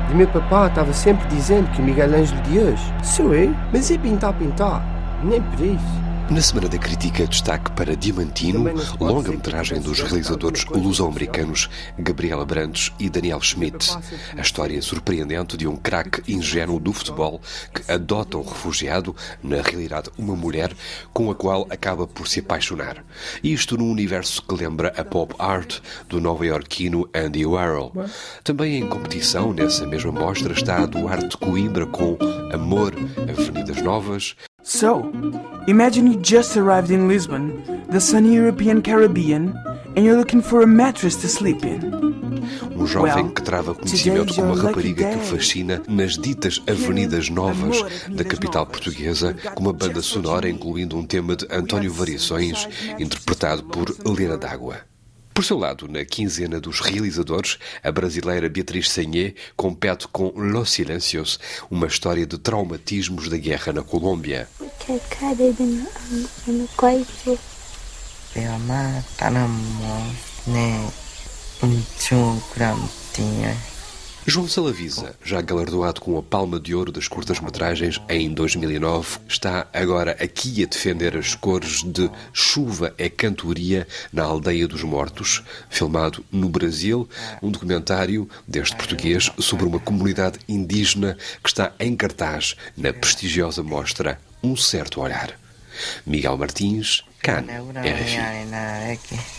O meu papá estava sempre dizendo que o Miguel Ângelo de hoje sou eu, mas é pintar, nem por isso. Na Semana da Crítica, destaque para Diamantino, longa-metragem dos realizadores luso-americanos Gabriela Brandes e Daniel Schmidt. A história surpreendente de um craque ingênuo do futebol que adota um refugiado, na realidade uma mulher, com a qual acaba por se apaixonar. Isto num universo que lembra a pop art do nova-iorquino Andy Warhol. Também em competição, nessa mesma mostra, está a Duarte Coimbra com Amor, Avenidas Novas. So, imagine you just arrived in Lisbon, the sunny European Caribbean, and you're looking for a mattress to sleep in. Um jovem que trava conhecimento com uma rapariga que fascina nas ditas Avenidas Novas da capital portuguesa, com uma banda sonora incluindo um tema de António Variações, interpretado por Helena d'Água. Por seu lado, na quinzena dos realizadores, a brasileira Beatriz Sagné compete com Los Silencios, uma história de traumatismos da guerra na Colômbia. João Salavisa, já galardoado com a Palma de Ouro das curtas-metragens em 2009, está agora aqui a defender as cores de Chuva é Cantoria na Aldeia dos Mortos, filmado no Brasil, um documentário deste português sobre uma comunidade indígena que está em cartaz na prestigiosa mostra Um Certo Olhar. Miguel Martins, Cannes, RFI.